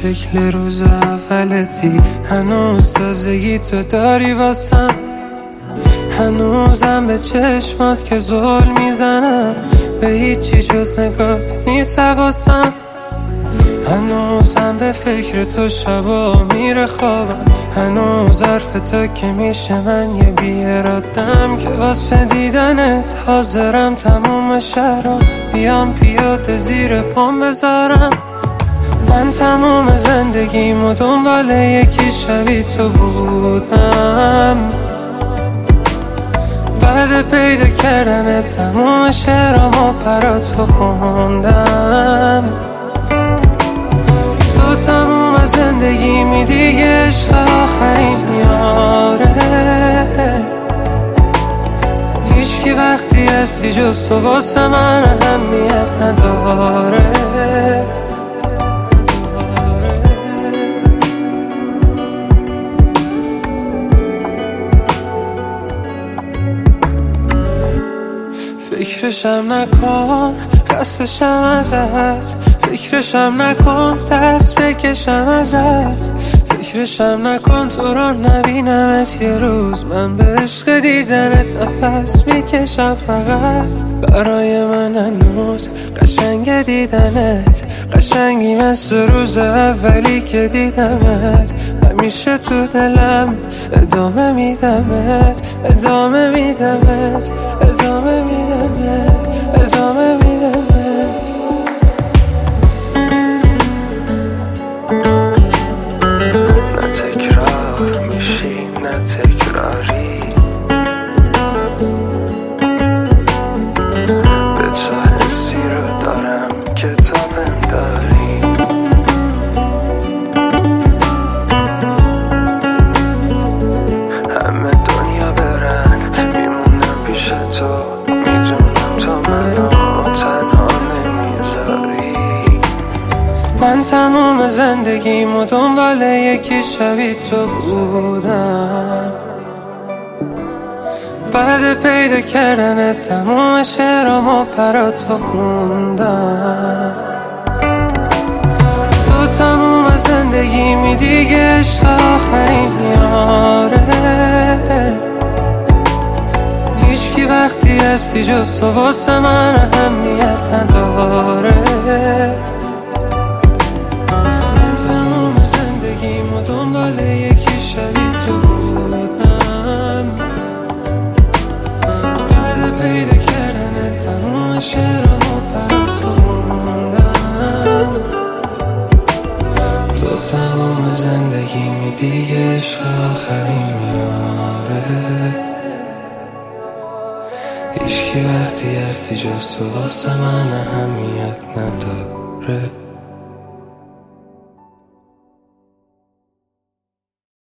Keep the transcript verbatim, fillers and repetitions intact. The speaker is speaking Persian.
شکل روز اولتی، هنوز تازگی تو داری واسم، هنوزم به چشمات که زل میزنم، به هیچی جز نگات نیست حواسم، هنوزم به فکر تو شبا میره خوابم، هنوز حرف تو که میشه من یه بیارادم که واسه دیدنت حاضرم تموم شهرها بیام پیاده زیر پام بذارم. من تموم زندگیمو دنبال یکی شبیه تو بودم، بعد پیدا کردن تموم شعرامو برا تو خوندم. تو تموم زندگیمی دیگه عشق آخرین یاره، هیچکی وقتی هستی جز تو واسه من اهمیت نداره. فکرشم نکن قصدشم ازت، فکرشم نکن دست بکشم ازت، فکرشم نکن تو رو نبینمت یه روز، من به عشق دیدنت نفس میکشم فقط. برای من هنوز قشنگ دیدنت، قشنگی مثل روز اولی که دیدمت، همیشه تو دلم ادامه میدمت، ادامه میدمت، ادامه میدمت، ادامه میدمت. نه تکرار میشی نه تکراری، به تو حسی رو دارم که تو بنداری، همه دنیا برن میمونم پیش تو، میدونم تو منو تنها نمیذاری. من تموم زندگیمو دنبال یکی شبیه تو بودم، بعد پیدا کردن تموم شعرامو برا تو خوندم. تو تموم زندگیمی دیگه عشق آخرین یاره، هیچکی وقتی هستی جز تو واسه من اهمیت نداره. دنبال یکی شبیه تو بودم، بعد پیدا کردن تموم شعرامو برا تو خوندم. تو تموم زندگیمی دیگه عشق آخرین میاره، هیچکی وقتی هستی جز تو واسه من اهمیت نداره.